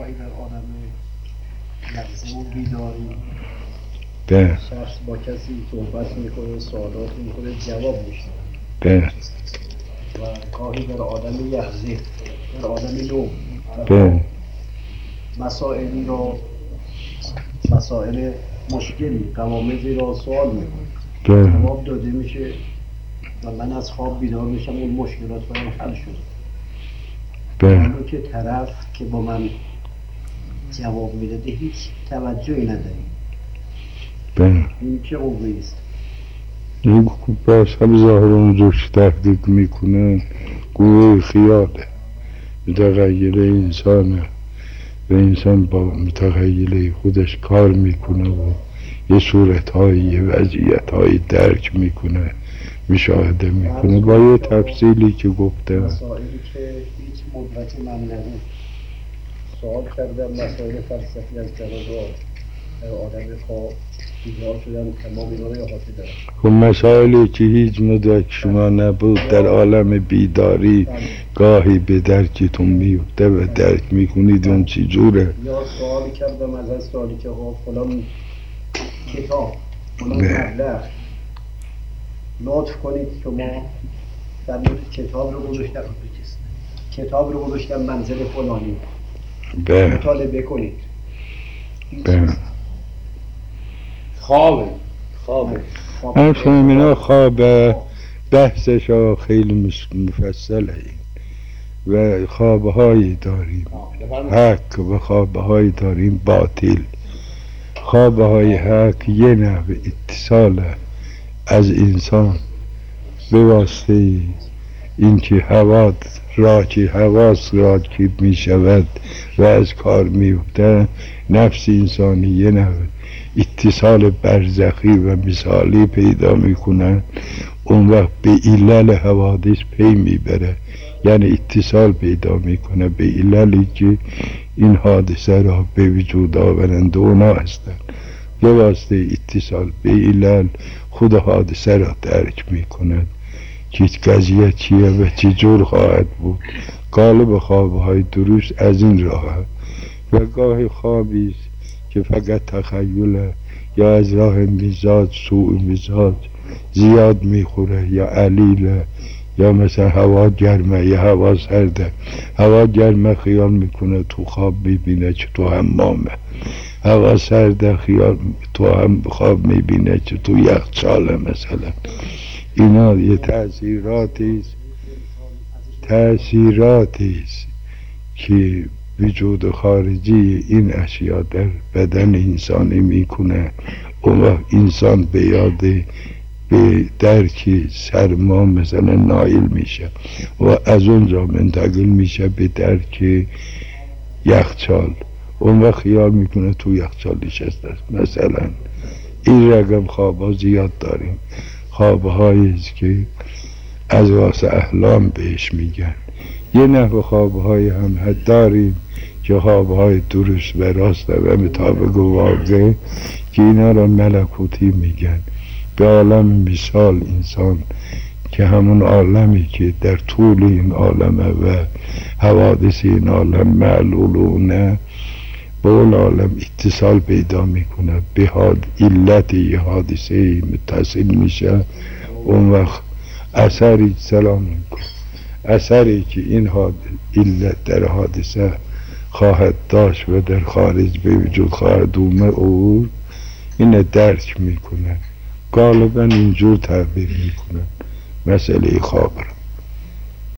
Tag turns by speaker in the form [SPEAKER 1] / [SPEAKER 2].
[SPEAKER 1] گاهی در آدم لحظه و بیداری
[SPEAKER 2] بله
[SPEAKER 1] شخص با کسی صحبت میکنه، سوالات میکنه، جواب میشه
[SPEAKER 2] بله
[SPEAKER 1] و گاهی در آدم یحزه، در آدم نو
[SPEAKER 2] بله
[SPEAKER 1] مسائلی را، مسائل مشکلی، قوامضی را سوال میکنه،
[SPEAKER 2] بله
[SPEAKER 1] جواب داده میشه و من از خواب بیدار میشم اون مشکلات برام حل شد.
[SPEAKER 2] بله
[SPEAKER 1] اما که طرف که با من جواب میداده هیچ توجهی نداره.
[SPEAKER 2] بله
[SPEAKER 1] این چه قوه‌ای است؟
[SPEAKER 2] این باز هم ظاهران روش تحقیق میکنن قوه خیاله، متغیر انسانه و انسان با متغیر خودش کار میکنه و یه صورتهایی یه وضعیتهایی درک میکنه، مشاهده میکنه با یه تفصیلی که گفته.
[SPEAKER 1] مسائلی که هیچ مدرکی من نبود سوال کردم، مسائل فلسفی از جناب آدم خواب بیدار شدن، تمام اینا رو احاطه دارم.
[SPEAKER 2] خب مسائلی که هیچ مدرک شما نبود در عالم بیداری گاهی به درکتون میفته و درک میکنید اون چی جوره.
[SPEAKER 1] یا سوالی کردم از سوالی که فلان کتاب فلان
[SPEAKER 2] نه.
[SPEAKER 1] مبلغ لطف کنید شما در مورد کتاب رو گذاشتم، کتاب رو گذاشتم منزل فلانی مطالبه کنید. خوابه
[SPEAKER 2] اینا خواب بحثش ها خیلی مفصله و خوابهایی داریم حق و خوابهایی داریم باطل. خوابهای حق یه نوع اتصال از انسان به واسطه اینکه حواس راکب می شود و از کار می افته، نفس انسانی یه نوع اتصال برزخی و مثالی پیدا می کنن، اون وقت به علل حوادث پی می بره، یعنی اتصال پیدا می کنه به عللی که این حادثه را به وجود آورند اونا هستند. به واسطه اتصال به علل خود حادثه را درک می کنند که قضیه چیه و چه جور خواهد بود. غالب خوابهای درست از این راه و گاهی خوابی است که فقط تخیله یا از راه مزاج سوء مزاج زیاد میخوره یا علیله یا مثلا هوا گرمه یا هوا سرده. هوا گرمه خیال میکنه تو خواب میبینه که تو حمامه، هوا سرده خیال تو هم خواب میبینه که تو یخچاله مثلا. اینا یه تأثیراتی است که وجود خارجی این اشیا در بدن انسانی میکنه. اون وقت انسان به یاد به درک سرما مثلا نائل میشه و از اونجا منتقل میشه به درک یخچال. اون وقت خیال میکنه تو یخچال نشسته است مثلا. این رقم خوابا زیاد داریم، خوابهایی است که از واسه احلام بهش میگن. یه نحو خوابهای هم داریم که خوابهای درست و راست و مطابق واقع که اینا را ملکوتی میگن. به عالم مثال انسان که همون عالمی که در طول این عالمه و حوادث این عالم معلولونه با اون عالم اتصال پیدا میکنه، به علت یه حادثه متصل میشه. اون وقت اثری سلام میکنه، اثری که این علت در حادثه خواهد داشت و در خارج به وجود خواهد اومد این درک میکنه. غالبا اینجور تعبیر میکنه مسئله خواب را.